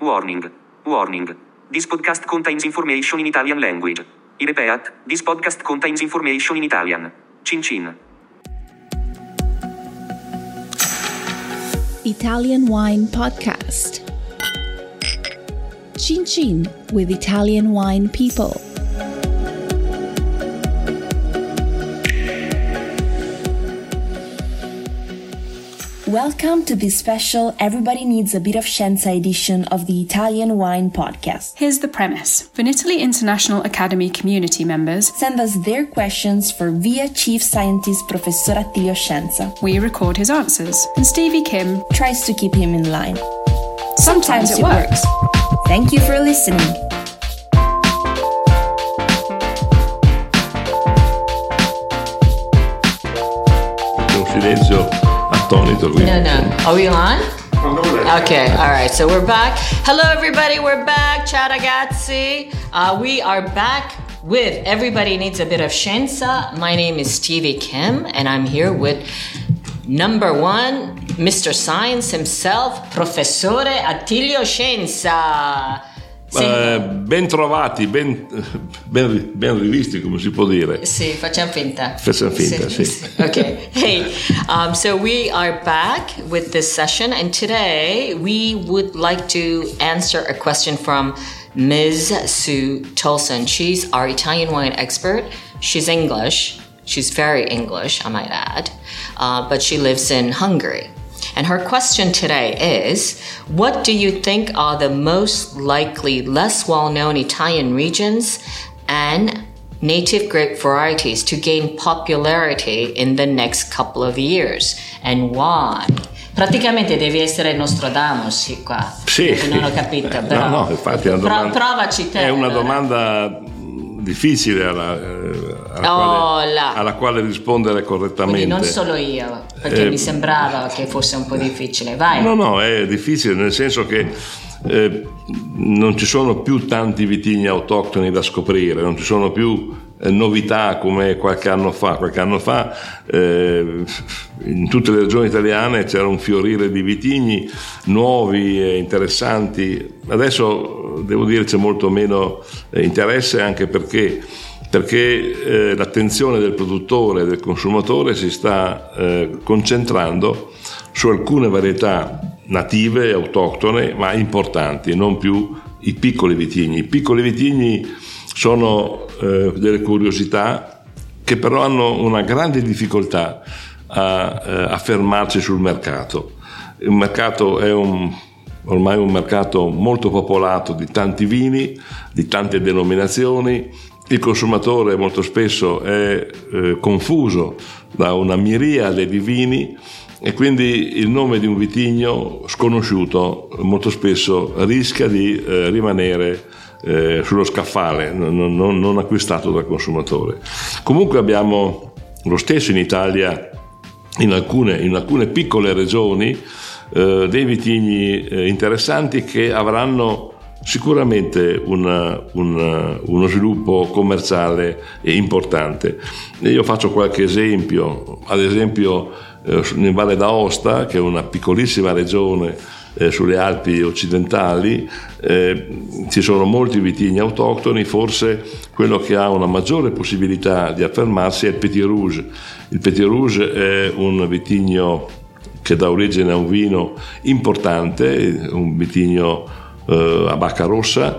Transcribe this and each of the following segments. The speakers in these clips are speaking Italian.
Warning. Warning. This podcast contains information in Italian language. I repeat, this podcast contains information in Italian. Cin cin. Italian Wine Podcast. Cin Cin with Italian wine people. Welcome to this special Everybody Needs a Bit of Scienza edition of the Italian Wine Podcast. Here's the premise. Vinitaly International Academy community members send us their questions for VIA Chief Scientist Professor Attilio Scienza. We record his answers, and Stevie Kim tries to keep him in line. Sometimes it works. Thank you for listening. Un silenzio attonito. No. Are we on? Okay, all right. So we're back. Hello, everybody. We're back. Ciao, ragazzi. We are back with Everybody Needs a Bit of Scienza. My name is Stevie Kim, and I'm here with number one, Mr. Science himself, Professore Attilio Scienza. Ben trovati, ben rivisti, come si può dire. Sì, facciamo finta. Sì. Okay. Hey, so we are back with this session, and today we would like to answer a question from Ms. Sue Tolson. She's our Italian wine expert. She's English. She's very English, I might add, but she lives in Hungary. And her question today is, what do you think are the most likely less well-known Italian regions and native grape varieties to gain popularity in the next couple of years? And why? Praticamente devi essere Nostradamus qua. Sì. Non ho capito, però. No, infatti è una domanda, provaci te. È una domanda difficile alla quale rispondere correttamente. Quindi non solo io, perché mi sembrava che fosse un po' difficile. Vai. No, è difficile nel senso che non ci sono più tanti vitigni autoctoni da scoprire, non ci sono più novità come qualche anno fa. In tutte le regioni italiane c'era un fiorire di vitigni nuovi e interessanti. Adesso devo dire c'è molto meno interesse, anche perché l'attenzione del produttore e del consumatore si sta concentrando su alcune varietà native, autoctone, ma importanti, non più i piccoli vitigni. I piccoli vitigni sono delle curiosità che però hanno una grande difficoltà a affermarsi sul mercato. Il mercato è ormai un mercato molto popolato di tanti vini, di tante denominazioni. Il consumatore molto spesso è confuso da una miriade di vini e quindi il nome di un vitigno sconosciuto molto spesso rischia di rimanere sullo scaffale, non acquistato dal consumatore. Comunque abbiamo lo stesso in Italia, in alcune piccole regioni, dei vitigni interessanti che avranno sicuramente uno sviluppo commerciale importante. Io faccio qualche esempio, ad esempio in Valle d'Aosta, che è una piccolissima regione sulle Alpi occidentali, ci sono molti vitigni autoctoni. Forse quello che ha una maggiore possibilità di affermarsi è il Petit Rouge. Il Petit Rouge è un vitigno che dà origine a un vino importante, un vitigno a bacca rossa,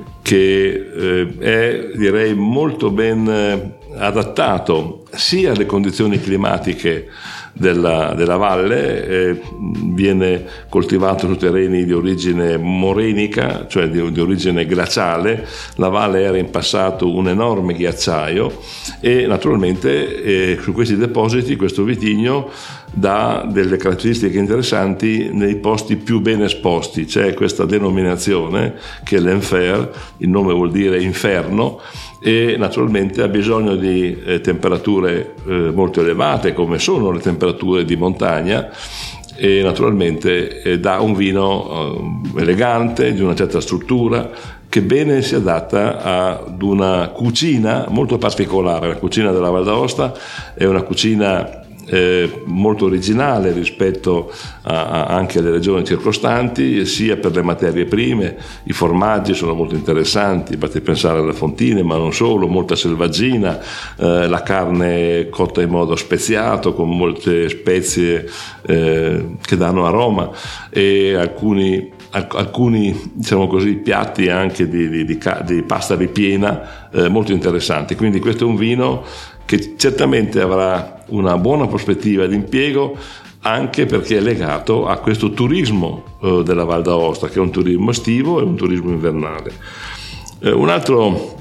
che è, direi, molto ben adattato sia alle condizioni climatiche della valle, viene coltivato su terreni di origine morenica, cioè di origine glaciale. La valle era in passato un enorme ghiacciaio e naturalmente su questi depositi questo vitigno dà delle caratteristiche interessanti nei posti più ben esposti. C'è questa denominazione che è l'Enfer, il nome vuol dire inferno, e naturalmente ha bisogno di temperature molto elevate, come sono le temperature di montagna, e naturalmente dà un vino elegante, di una certa struttura, che bene si adatta ad una cucina molto particolare. La cucina della Val d'Aosta è una cucina molto originale rispetto anche alle regioni circostanti, sia per le materie prime. I formaggi sono molto interessanti, basti pensare alle fontine, ma non solo, molta selvaggina, la carne cotta in modo speziato con molte spezie che danno aroma, e alcuni diciamo così piatti anche di pasta ripiena molto interessanti. Quindi questo è un vino che certamente avrà una buona prospettiva di impiego, anche perché è legato a questo turismo della Val d'Aosta, che è un turismo estivo e un turismo invernale. Un altro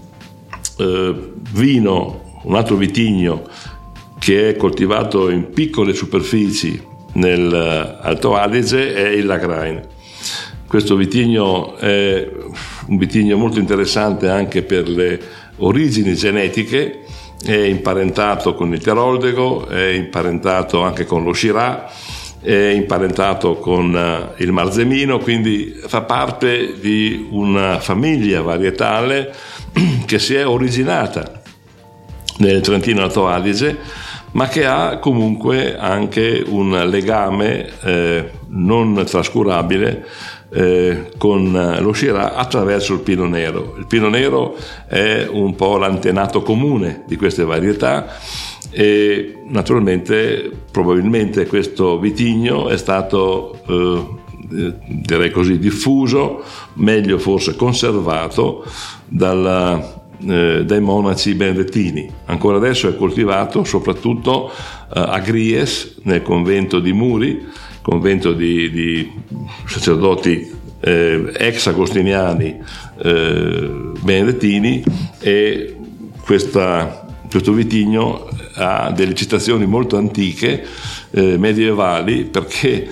vitigno che è coltivato in piccole superfici nell'Alto Adige è il Lagrein. Questo vitigno è un vitigno molto interessante anche per le origini genetiche. È imparentato con il Teroldego, è imparentato anche con lo Syrah, è imparentato con il Marzemino, quindi fa parte di una famiglia varietale che si è originata nel Trentino Alto Adige, ma che ha comunque anche un legame non trascurabile con lo Syrah attraverso il Pinot Nero. Il Pinot Nero è un po' l'antenato comune di queste varietà, e naturalmente probabilmente questo vitigno è stato direi così diffuso, meglio forse conservato dai monaci benedettini. Ancora adesso è coltivato soprattutto a Gries, nel convento di Muri, convento di sacerdoti ex agostiniani benedettini, e questo vitigno ha delle citazioni molto antiche, medievali, perché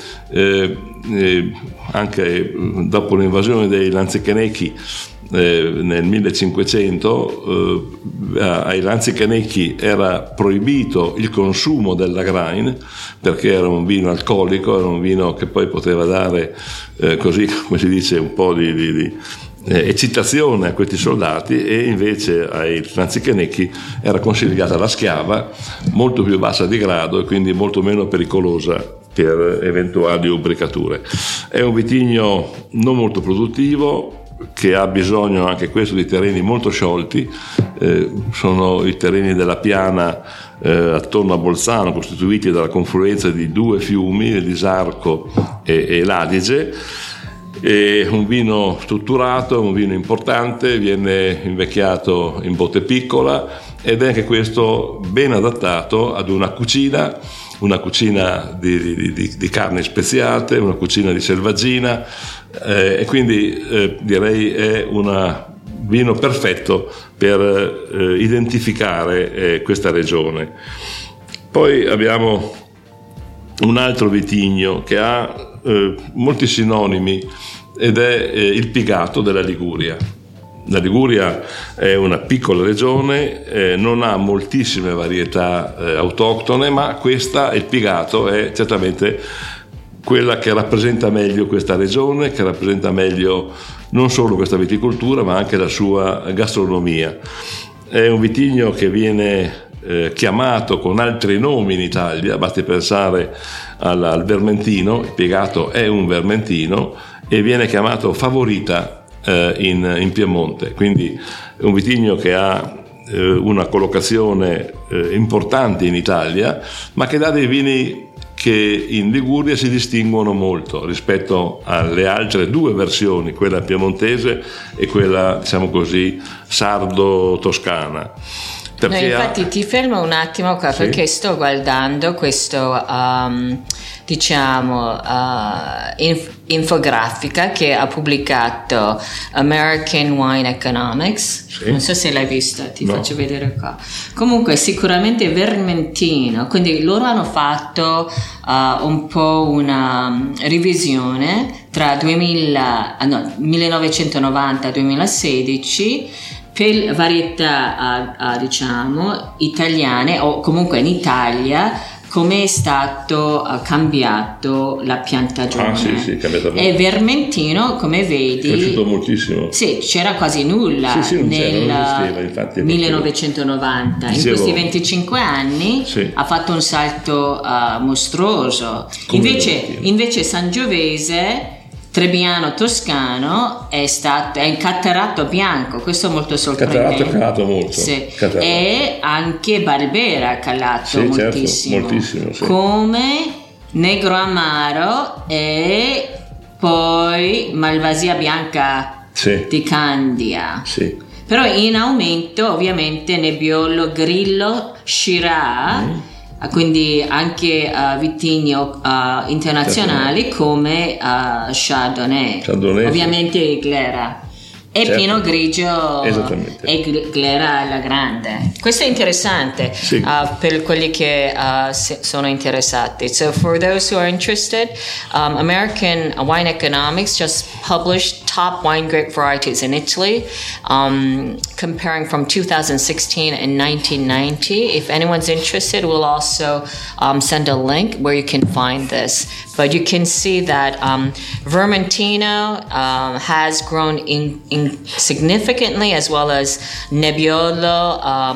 anche dopo l'invasione dei Lanzichenecchi nel 1500 ai Lanzichenecchi era proibito il consumo del Lagrein, perché era un vino alcolico, era un vino che poi poteva dare così, come si dice, un po' di eccitazione a questi soldati, e invece ai Lanzichenecchi era consigliata la schiava, molto più bassa di grado e quindi molto meno pericolosa per eventuali ubricature. È un vitigno non molto produttivo, che ha bisogno anche questo di terreni molto sciolti. Sono i terreni della piana attorno a Bolzano, costituiti dalla confluenza di due fiumi, il Disarco e l'Adige. È un vino strutturato, un vino importante, viene invecchiato in botte piccola, ed è anche questo ben adattato ad una cucina di carni speziate, una cucina di selvaggina, e quindi direi è un vino perfetto per identificare questa regione. Poi abbiamo un altro vitigno che ha molti sinonimi, ed è il Pigato della Liguria. La Liguria è una piccola regione, non ha moltissime varietà autoctone, ma il Pigato è certamente quella che rappresenta meglio questa regione, che rappresenta meglio non solo questa viticoltura, ma anche la sua gastronomia. È un vitigno che viene chiamato con altri nomi in Italia, basti pensare al Vermentino. Il Pigato è un Vermentino e viene chiamato Favorita in Piemonte, quindi è un vitigno che ha una collocazione importante in Italia, ma che dà dei vini che in Liguria si distinguono molto rispetto alle altre due versioni, quella piemontese e quella, diciamo così, sardo-toscana. No, infatti ti fermo un attimo qua, sì, perché sto guardando questo infografica che ha pubblicato American Wine Economics, sì. Non so se l'hai vista, ti faccio vedere qua. Comunque sicuramente Vermentino, quindi loro hanno fatto un po' una revisione tra 1990 e 2016 per varietà diciamo italiane, o comunque in Italia, come è stato cambiato la piantagione. Sì, cambiato molto. E Vermentino, come vedi, è cresciuto moltissimo. Sì, c'era quasi nulla non esisteva, nel infatti, 1990. In questi 25 anni ha fatto un salto mostruoso. Invece Sangiovese, Trebbiano Toscano è il Cattarato bianco, questo è molto sorprendente. Cattarato è calato molto. Sì. E anche Barbera è calato moltissimo. Certo, moltissimo, sì. Come Negro Amaro e poi Malvasia bianca di Candia. Sì. Però in aumento ovviamente Nebbiolo, Grillo, Shiraz, quindi anche vitigni internazionali come Chardonnay, ovviamente Glera e Pinot Grigio e Glera alla grande. Questo è interessante per quelli che sono interessati. So for those who are interested, American Wine Economics just published top wine grape varieties in Italy, comparing from 2016 and 1990. If anyone's interested, we'll also send a link where you can find this. But you can see that Vermentino has grown in significantly, as well as Nebbiolo,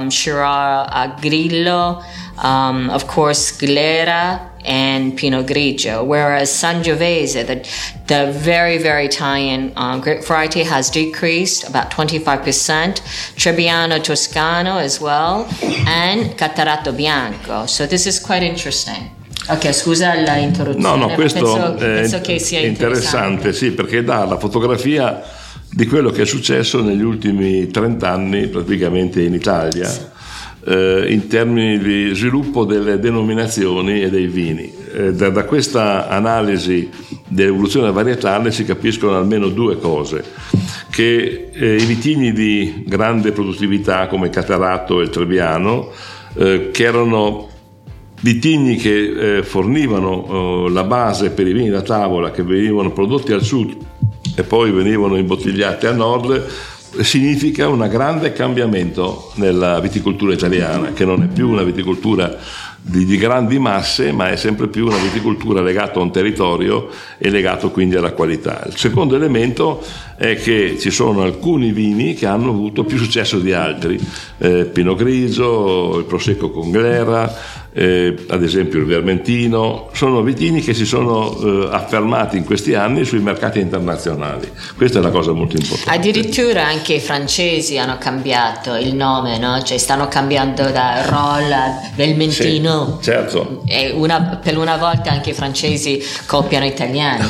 Shiraz, Grillo, of course Glera, and Pinot Grigio, whereas Sangiovese, the very, very Italian grape variety, has decreased about 25%, Trebbiano Toscano as well, and Cattarato Bianco. So this is quite interesting. Ok, scusa l'interruzione. No, questo penso che sia interessante, sì, perché dà la fotografia di quello che è successo negli ultimi 30 anni praticamente in Italia, in termini di sviluppo delle denominazioni e dei vini. Da questa analisi dell'evoluzione varietale si capiscono almeno due cose: che i vitigni di grande produttività come il Cattarato e il Trebbiano, che erano vitigni che fornivano la base per i vini da tavola, che venivano prodotti al sud e poi venivano imbottigliati al nord, significa un grande cambiamento nella viticoltura italiana, che non è più una viticoltura di grandi masse, ma è sempre più una viticoltura legata a un territorio e legato quindi alla qualità. Il secondo elemento è che ci sono alcuni vini che hanno avuto più successo di altri, Pinot Grigio, il Prosecco con Glera, ad esempio il Vermentino. Sono vitigni che si sono affermati in questi anni sui mercati internazionali. Questa è una cosa molto importante. Addirittura anche i francesi hanno cambiato il nome, no? Cioè stanno cambiando da Roll a Vermentino. Sì, certo. E per una volta anche i francesi copiano italiani.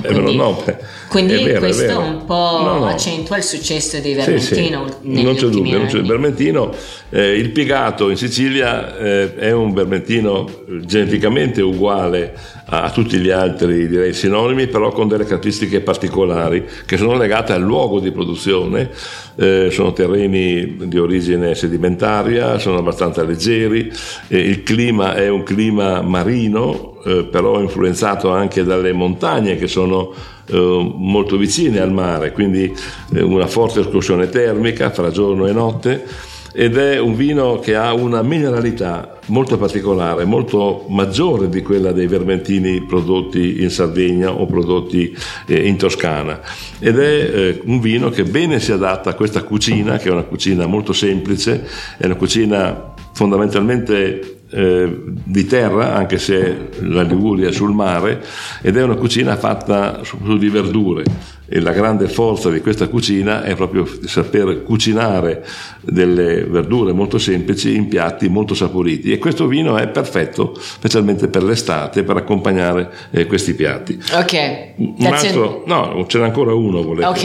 Quindi è vero, questo un po' accentua il successo di Vermentino. Non c'è dubbio. Il Vermentino, il Pigato in Sicilia è un Vermentino geneticamente uguale a tutti gli altri, direi sinonimi, però con delle caratteristiche particolari che sono legate al luogo di produzione. Sono terreni di origine sedimentaria, sono abbastanza leggeri, il clima è un clima marino, però influenzato anche dalle montagne che sono molto vicine al mare, quindi una forte escursione termica fra giorno e notte, ed è un vino che ha una mineralità molto particolare, molto maggiore di quella dei vermentini prodotti in Sardegna o prodotti in Toscana, ed è un vino che bene si adatta a questa cucina, che è una cucina molto semplice, è una cucina fondamentalmente di terra, anche se la Liguria è sul mare, ed è una cucina fatta su di verdure, e la grande forza di questa cucina è proprio saper cucinare delle verdure molto semplici in piatti molto saporiti, e questo vino è perfetto specialmente per l'estate, per accompagnare questi piatti. Ok, ce n'è ancora uno.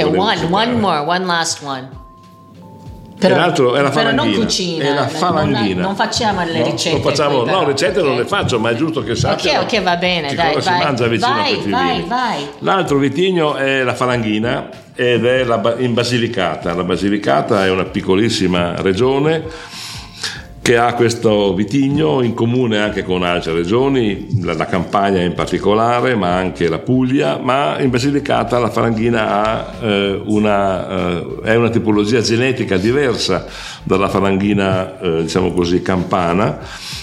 One last one. Però, l'altro è la falanghina. Però non cucina, è la falanghina. Non facciamo le ricette. Ricette non le faccio, ma è giusto che sappiano. Ok, va bene, dai, si mangia vicino a questi vini. Vai. L'altro vitigno è la falanghina ed è in Basilicata. La Basilicata è una piccolissima regione che ha questo vitigno in comune anche con altre regioni, la Campania in particolare, ma anche la Puglia. Ma in Basilicata la falanghina è una tipologia genetica diversa dalla falanghina diciamo così campana,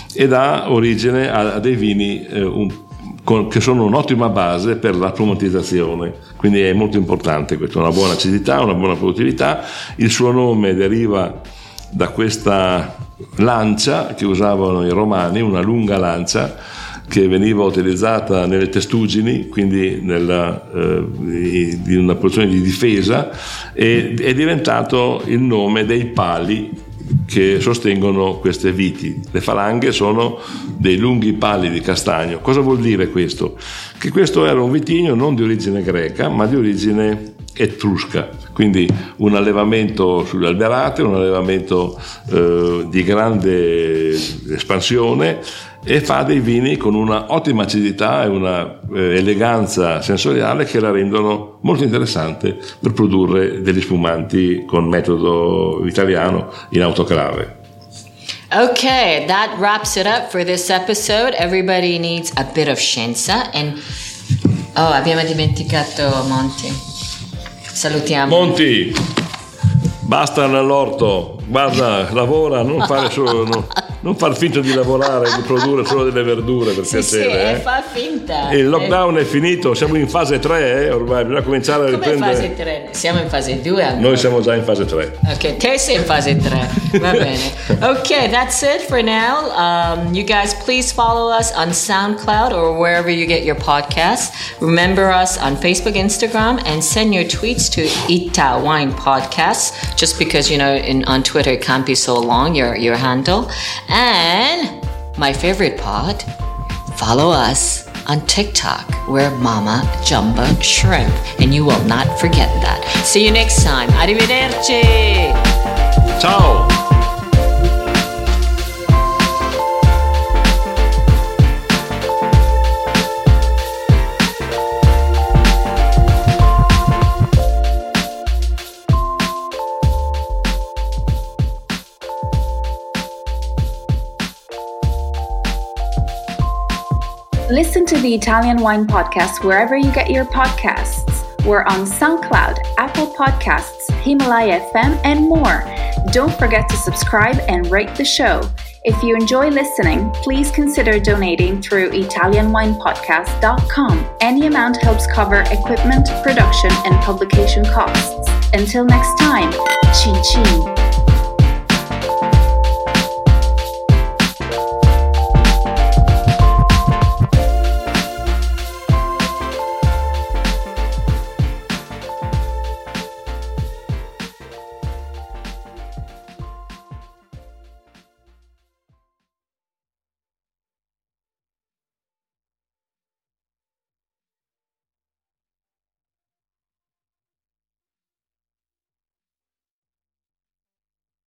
e dà origine a dei vini che sono un'ottima base per la spumatizzazione, quindi è molto importante questo, una buona acidità, una buona produttività. Il suo nome deriva da questa lancia che usavano i romani, una lunga lancia che veniva utilizzata nelle testuggini, quindi di una posizione di difesa, e è diventato il nome dei pali che sostengono queste viti. Le falanghe sono dei lunghi pali di castagno. Cosa vuol dire questo? Che questo era un vitigno non di origine greca, ma di origine etrusca, quindi un allevamento sulle alberate, un allevamento di grande espansione, e fa dei vini con una ottima acidità e una eleganza sensoriale che la rendono molto interessante per produrre degli spumanti con metodo italiano in autoclave. Okay, that wraps it up for this episode. Everybody needs a bit of scienza. Abbiamo dimenticato Monty. Salutiamo. Monty, basta nell'orto, guarda, lavora, non far finta di lavorare, di produrre solo delle verdure, per piacere. Sì, fa finta. Il lockdown è finito, siamo in fase 3, ormai bisogna cominciare a riprendere. Come fase 3? Siamo in fase 2 ancora. Noi siamo già in fase 3. Ok, te sei in fase 3. Va bene. Ok, that's it for now. You guys please follow us on SoundCloud or wherever you get your podcasts. Remember us on Facebook, Instagram, and send your tweets to Ita Wine Podcasts, just because, on Twitter it can't be so long, your handle. And my favorite pod, follow us on TikTok. We're Mama Jumbo Shrimp, and you will not forget that. See you next time. Arrivederci. Ciao. Listen to the Italian Wine Podcast wherever you get your podcasts. We're on SoundCloud, Apple Podcasts, Himalaya FM, and more. Don't forget to subscribe and rate the show. If you enjoy listening, please consider donating through ItalianWinePodcast.com. Any amount helps cover equipment, production, and publication costs. Until next time, chin chin.